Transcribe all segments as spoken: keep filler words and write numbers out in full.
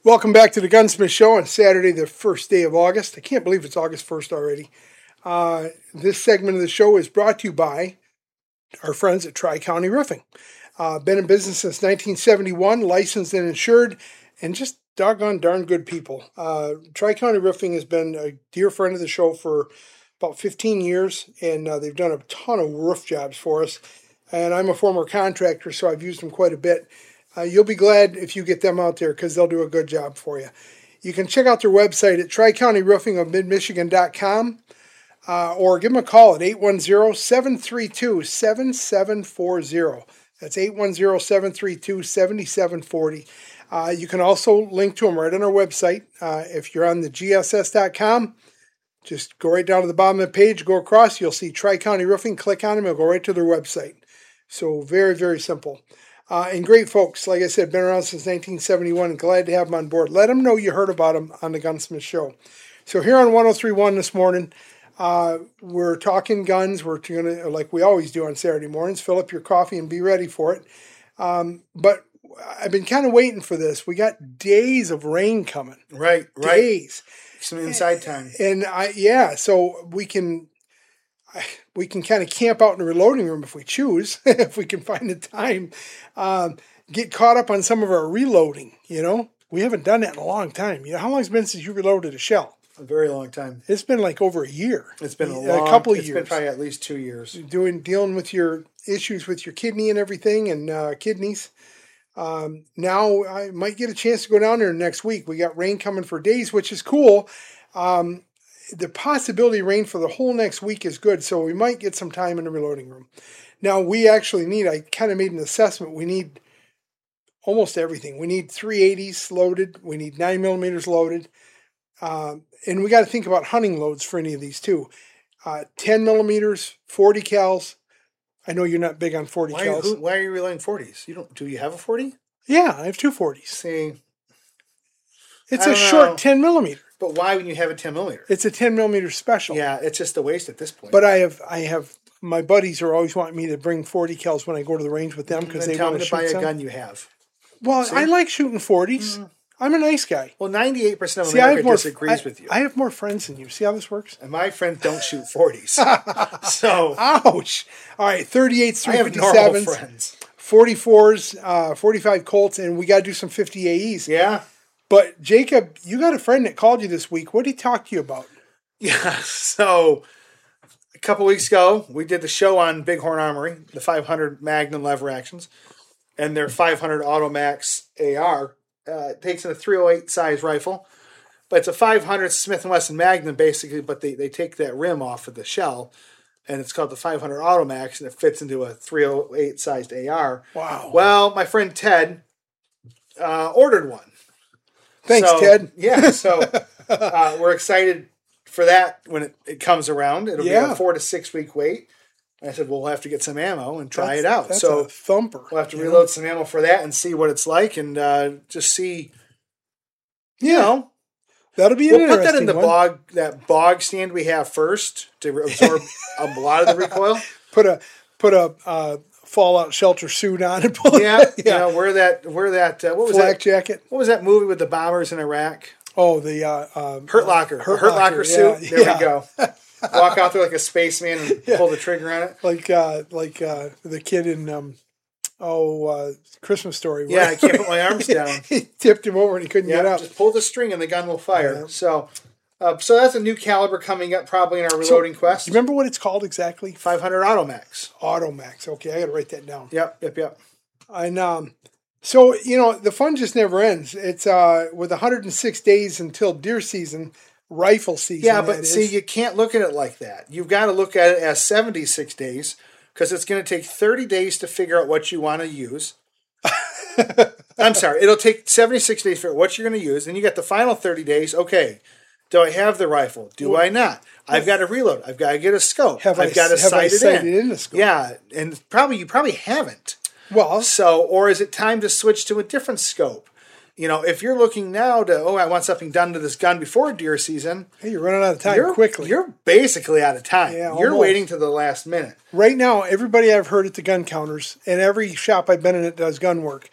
Welcome back to the Gunsmith Show on Saturday, the first day of August. I can't believe it's August first already. Uh, this segment of the show is brought to you by our friends at Tri-County Roofing. Uh, been in business since nineteen seventy-one, licensed and insured, and just doggone darn good people. Uh, Tri-County Roofing has been a dear friend of the show for about fifteen years, and uh, they've done a ton of roof jobs for us. And I'm a former contractor, so I've used them quite a bit. Uh, you'll be glad if you get them out there because they'll do a good job for you. You can check out their website at tri county roofing of mid michigan dot com uh, or give them a call at eight one zero, seven three two, seven seven four zero. That's eight one zero, seven three two, seven seven four zero. Uh, you can also link to them right on our website. Uh, if you're on the G S S dot com, just go right down to the bottom of the page, go across, you'll see Tri-County Roofing, click on them, it'll go right to their website. So very, very simple. Uh, and great folks, like I said, been around since nineteen seventy-one, and glad to have them on board. Let them know you heard about them on the Gunsmith Show. So here on one oh three point one this morning, uh, we're talking guns. We're going to, like we always do on Saturday mornings, fill up your coffee and be ready for it. Um, but I've been kind of waiting for this. We got days of rain coming. Right, right. Days. Some inside time. And I, yeah, so we can... we can kind of camp out in the reloading room if we choose, if we can find the time, um, get caught up on some of our reloading, you know. We haven't done that in a long time. You know, how long has it been since you reloaded a shell? A very long time. It's been like over a year. It's been a, long, a couple of it's years. It's been probably at least two years. Doing, dealing with your issues with your kidney and everything, and uh, kidneys. Um, now I might get a chance to go down there next week. We got rain coming for days, which is cool. Um, The possibility of rain for the whole next week is good, so we might get some time in the reloading room. Now, we actually need, I kind of made an assessment, we need almost everything. We need three eighties loaded, we need nine millimeters loaded, um, and we got to think about hunting loads for any of these too. Uh, ten millimeters, forty cals. I know you're not big on forty why cals. Are you, why are you reloading forties? You don't? Do you have a forty? Yeah, I have two forties. See, it's a short know. ten millimeter. But why when you have a ten millimeter? It's a ten millimeter special. Yeah, it's just a waste at this point. But I have, I have, my buddies are always wanting me to bring forty cals when I go to the range with them because they tell want me to to buy shoot a some. gun you have. Well, See? I like shooting forties. Mm. I'm a nice guy. Well, ninety-eight percent of See, America more, disagrees I, with you. I have more friends than you. See how this works? And my friends don't shoot forties. So, ouch! All right, thirty-eights, three fifty-sevens, I have normal friends. forty-fours, uh, forty-five Colts, and we got to do some fifty A Es. Yeah. But, Jacob, you got a friend that called you this week. What did he talk to you about? Yeah, so a couple weeks ago, we did the show on Bighorn Armory, the five hundred Magnum lever actions, and their five hundred Automax A R. Uh, it takes in a three oh eight size rifle, but it's a five hundred Smith and Wesson Magnum, basically, but they, they take that rim off of the shell, and it's called the five hundred Automax, and it fits into a three oh eight sized A R. Wow. Well, my friend Ted uh, ordered one. Thanks, so, Ted. Yeah, so uh, we're excited for that when it, it comes around. It'll yeah. be a four to six week wait. And I said, well, we'll have to get some ammo and try that's, it out. That's so a thumper. We'll have to reload know? some ammo for that and see what it's like and uh, just see, you yeah. know. That'll be We'll an put that in the one. bog, that bog stand we have first to absorb a lot of the recoil. Put a put a uh, fallout shelter suit on and pull yeah, it. yeah. You know, wear that. Wear that. Uh, what was Flak that jacket? What was that movie with the bombers in Iraq? Oh, the uh, um, Hurt Locker. Hurt, Hurt Locker, Locker suit. Yeah, there yeah. we go. Walk out there like a spaceman and yeah. pull the trigger on it. Like uh, like uh, the kid in um, oh uh, Christmas Story. Yeah, I can't put my arms down. He tipped him over and he couldn't yeah, get up. Just pull the string and the gun will fire. Yeah. So, uh, so that's a new caliber coming up probably in our reloading so, quest. You remember what it's called exactly? five hundred Automax. Automax. Okay, I got to write that down. Yep, yep, yep. And um, so you know the fun just never ends. It's uh with one hundred six days until deer season. Rifle season. Yeah, but see, you can't look at it like that. You've got to look at it as seventy-six days because it's going to take thirty days to figure out what you want to use. I'm sorry, it'll take seventy-six days to figure out what you're going to use. Then you got the final thirty days. Okay, do I have the rifle? Do well, I not? I've got to reload. I've got to get a scope. Have I've I, got to have sight I it sighted in. in the scope? Yeah, and probably you probably haven't. Well, so or is it time to switch to a different scope? You know, if you're looking now to, oh, I want something done to this gun before deer season. Hey, you're running out of time you're, quickly. You're basically out of time. Yeah, you're almost. waiting to the last minute. Right now, everybody I've heard at the gun counters and every shop I've been in that does gun work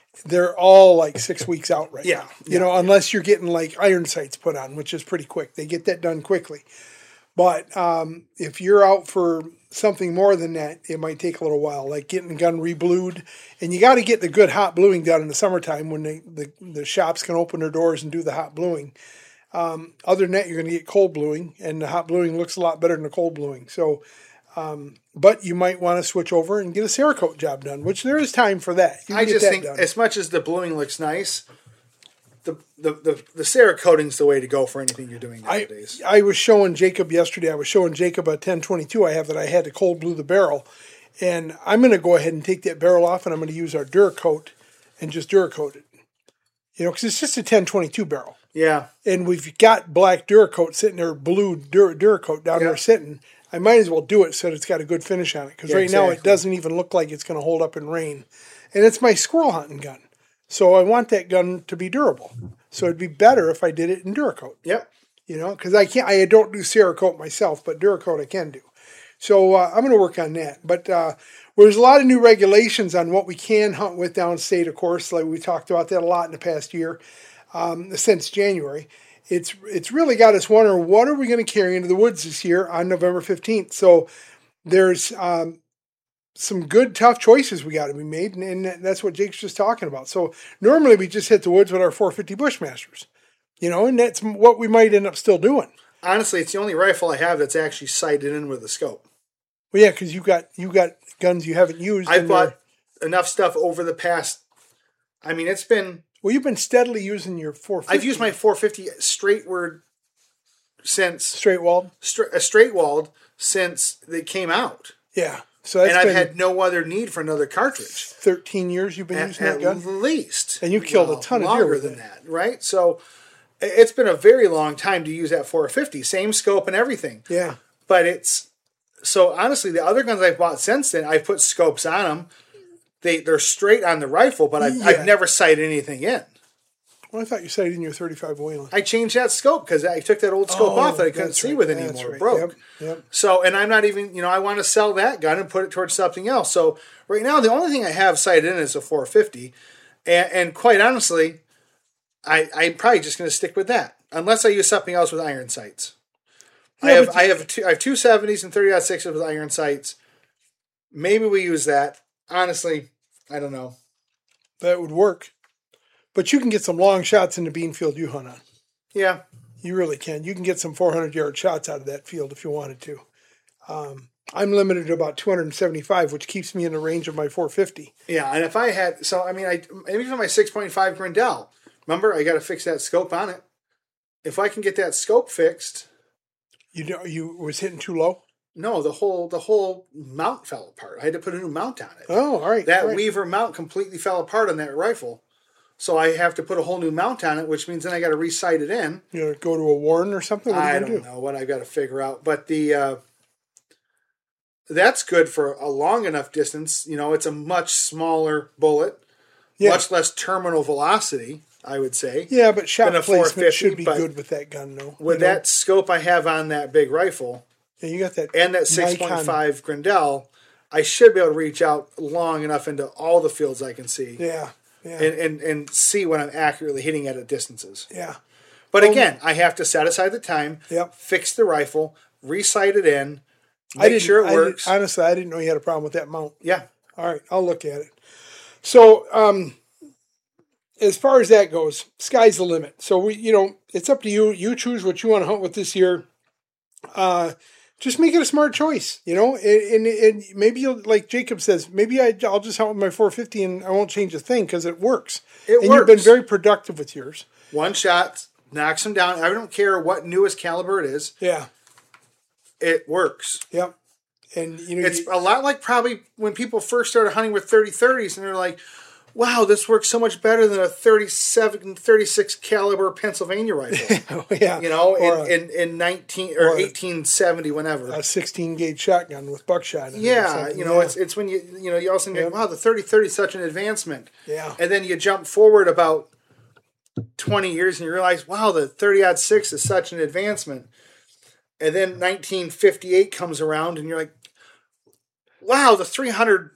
they're all like six weeks out right Yeah, now. You yeah, know, unless you're getting like iron sights put on, which is pretty quick. They get that done quickly. But um, if you're out for something more than that, it might take a little while, like getting the gun reblued. And you got to get the good hot bluing done in the summertime when they, the, the shops can open their doors and do the hot bluing. Um, other than that, you're going to get cold bluing, and the hot bluing looks a lot better than the cold bluing. So, um, but you might want to switch over and get a Cerakote job done, which there is time for that. You can I get just that think done. as much as the bluing looks nice, the the the, the Cerakoting's the way to go for anything you're doing nowadays. I, I was showing Jacob yesterday. I was showing Jacob a ten twenty-two I have that I had to cold blue the barrel, and I'm going to go ahead and take that barrel off, and I'm going to use our Duracoat and just Duracoat it. You know, because it's just a ten twenty-two barrel. Yeah. And we've got black Duracoat sitting there, blue Dur- Duracoat down Yeah. there sitting. I might as well do it so that it's got a good finish on it. Because Yeah, right now it exactly. doesn't even look like it's going to hold up in rain. And it's my squirrel hunting gun. So I want that gun to be durable. So it'd be better if I did it in Duracoat. Yep. You know, because I can't, I don't do Cerakote myself, but Duracoat I can do. So uh, I'm going to work on that. But uh, there's a lot of new regulations on what we can hunt with downstate, of course. Like we talked about that a lot in the past year, um, since January. It's it's really got us wondering, what are we going to carry into the woods this year on November fifteenth? So there's um, some good, tough choices we got to be made, and, and that's what Jake's just talking about. So normally we just hit the woods with our four fifty Bushmasters, you know, and that's what we might end up still doing. Honestly, it's the only rifle I have that's actually sighted in with a scope. Well, yeah, because you got you got guns you haven't used. I've and bought they're- enough stuff over the past. I mean, it's been. Well, you've been steadily using your four fifty. I've used my four fifty straight word since straight walled. stra- a straight walled since they came out, Yeah, so that's and I've been had no other need for another cartridge. thirteen years you've been At, using that at gun, least, and you killed a ton of deer longer with than it. that, right? So i- it's been a very long time to use that four fifty, same scope and everything. Yeah, But it's so honestly, the other guns I've bought since then, I put scopes on them. They they're straight on the rifle, but I've, Yeah. I've never sighted anything in. well, I thought you said it in your thirty-five Wayland. I changed that scope because I took that old scope Oh, off that I couldn't that's see right, with that's anymore. right. Broke. Yep, yep. So, and I'm not even, you know, I want to sell that gun and put it towards something else. So right now, the only thing I have sighted in is a four fifty, and, and quite honestly, I I'm probably just going to stick with that unless I use something else with iron sights. I Yeah, have but I have two, I have two seventies and thirty sixes with iron sights. Maybe we use that. Honestly, I don't know. That would work. But you can get some long shots in the bean field you hunt on. Yeah, You really can. You can get some four hundred yard shots out of that field if you wanted to. Um, I'm limited to about two hundred seventy-five, which keeps me in the range of my four fifty. yeah. And if I had, so I mean, I maybe for my six point five Grindel. Remember, I got to fix that scope on it. If I can get that scope fixed. You know, you was hitting too low. No, the whole the whole mount fell apart. I had to put a new mount on it. Oh, all right. that all right. Weaver mount completely fell apart on that rifle. So I have to put a whole new mount on it, which means then I got to re-sight it in. You know, go to a Warren or something. What are I you don't gonna do? know what I got to figure out, but the uh, that's good for a long enough distance. You know, it's a much smaller bullet, Yeah. much less terminal velocity. I would say. Yeah, but shot than a placement 450, should be but good with that gun, though. With you know? that scope I have on that big rifle, yeah, you got that and that six point five Grindel, I should be able to reach out long enough into all the fields I can see Yeah, yeah, and, and, and see when I'm accurately hitting at at distances. yeah. But again, I have to set aside the time, Yep. fix the rifle, re-sight it in, I make didn't, sure it I works. Did, honestly, I didn't know you had a problem with that mount. yeah. All right, I'll look at it. So, um, as far as that goes, sky's the limit. So we, you know, it's up to you. You choose what you want to hunt with this year. Uh, just make it a smart choice, you know. And, and, and maybe you'll, like Jacob says, maybe I, I'll just hunt with my four fifty and I won't change a thing because it works. It and works. you've been very productive with yours. One shot knocks them down. I don't care what newest caliber it is. Yeah. It works. Yep. And you know, It's you, a lot like probably when people first started hunting with thirty thirties and they're like, wow, this works so much better than a thirty-seven, thirty-six caliber Pennsylvania rifle. yeah, You know, or in, in, in nineteen or or a- eighteen seventy, whenever. a sixteen gauge shotgun with buckshot. In it or Yeah, something. you know, yeah. it's it's when you you know you also think, Yep. wow, the thirty thirty is such an advancement. Yeah. And then you jump forward about twenty years and you realize, wow, the thirty aught six is such an advancement. And then nineteen fifty-eight comes around and you're like, wow, the three hundred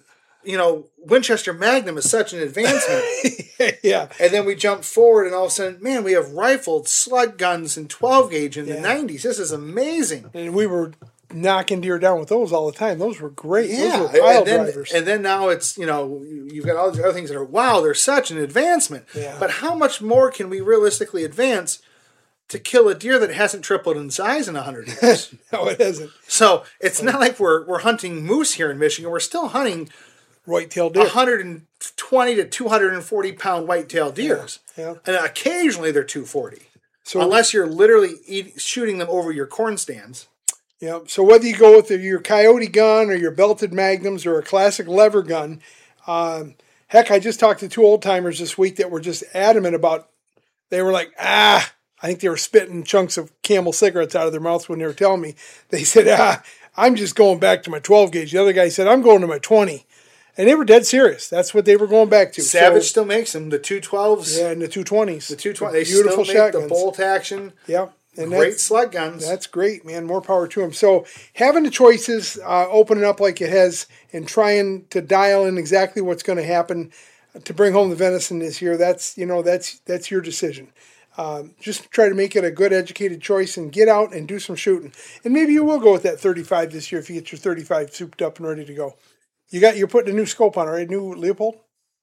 you know, Winchester Magnum is such an advancement. Yeah. And then we jump forward, and all of a sudden, man, we have rifled slug guns and twelve gauge in Yeah. the nineties. This is amazing. And we were knocking deer down with those all the time. Those were great. Yeah, Those were pile and then, drivers. and then now it's, you know, you've got all these other things that are, wow, they're such an advancement. Yeah. But how much more can we realistically advance to kill a deer that hasn't tripled in size in one hundred years? No, it isn't. So it's not like we're we're hunting moose here in Michigan. We're still hunting White-tailed deer. one hundred twenty to two hundred forty pound white-tailed deers. Yeah. And occasionally they're two forty. So, Unless you're literally eat, shooting them over your corn stands. yeah. So whether you go with your coyote gun or your belted magnums or a classic lever gun, um, heck, I just talked to two old timers this week that were just adamant about. They were like, ah, I think they were spitting chunks of Camel cigarettes out of their mouths when they were telling me. They said, ah, I'm just going back to my twelve gauge. The other guy said, I'm going to my twenty. And they were dead serious. That's what they were going back to. Savage So, still makes them. The two twelves. yeah, and the two twenties. The two twenty. They Beautiful still make shotguns. the bolt action. Yeah. And Great that's- slug guns. That's great, man. More power to them. So having the choices, uh, opening up like it has, and trying to dial in exactly what's going to happen to bring home the venison this year. That's you know that's that's your decision. Um, just try to make it a good, educated choice and get out and do some shooting. And maybe you will go with that thirty-five this year if you get your thirty-five souped up and ready to go. You got you're putting a new scope on, right? New Leopold.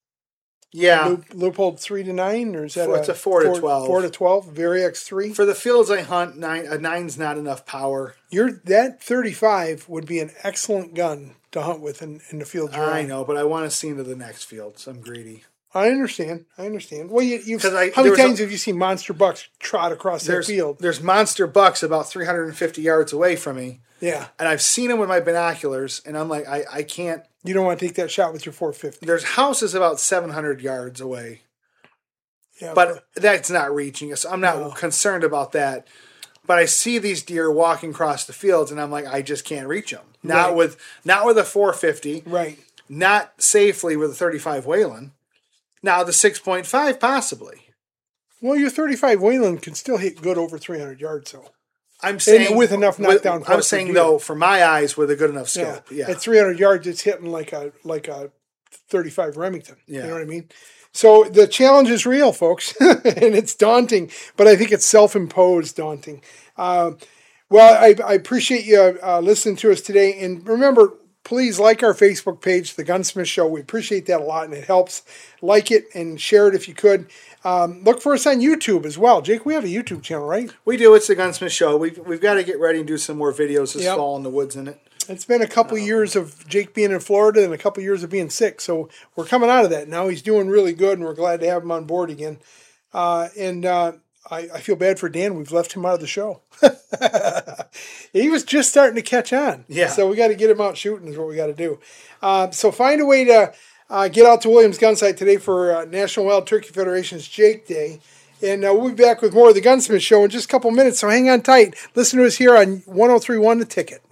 Yeah. Le- Leopold three to nine, or is that Four- it's a four to twelve. Four to twelve. Vari-X three. For the fields I hunt, nine a nine's not enough power. Your that thirty-five would be an excellent gun to hunt with in, in the field. you're I on. know, but I want to see into the next field, so I'm greedy. I understand. I understand. Well, you, you've 'Cause I- how there many was a- times have you seen monster bucks trot across that There's field? there's monster bucks about three hundred fifty yards away from me, Yeah, and I've seen them with my binoculars, and I'm like, I, I can't. you don't want to take that shot with your four fifty. There's houses about seven hundred yards away, Yeah, but that's not reaching us. I'm not No. concerned about that. But I see these deer walking across the fields, and I'm like, I just can't reach them. Not Right. with not with a four fifty, right. not safely with a thirty-five Whelen. Now the six point five possibly. Well, your thirty-five Wayland can still hit good over three hundred yards, though. I'm saying with enough knockdown I'm power for saying deer. though, for my eyes, with a good enough Yeah. scope. Yeah. At three hundred yards, it's hitting like a like a thirty-five Remington. Yeah. You know what I mean? So the challenge is real, folks, and it's daunting, but I think it's self-imposed daunting. Uh, well, I, I appreciate you uh, listening to us today, and remember, please like our Facebook page, The Gunsmith Show. We appreciate that a lot, and it helps. Like it and share it if you could. Um, look for us on YouTube as well. Jake, we have a YouTube channel, right? We do. It's the Gunsmith Show. We've we've got to get ready and do some more videos this Yep. fall in the woods in it. It's been a couple years of Jake being in Florida and a couple years of being sick, so we're coming out of that. Now he's doing really good, and we're glad to have him on board again. Uh, and uh, I, I feel bad for Dan. We've left him out of the show. He was just starting to catch on. Yeah. So we got to get him out shooting is what we got to do. Uh, so find a way to uh, get out to Williams Gun Site today for uh, National Wild Turkey Federation's Jake Day. And uh, we'll be back with more of the Gunsmith Show in just a couple minutes, so hang on tight. Listen to us here on one oh three point one The Ticket.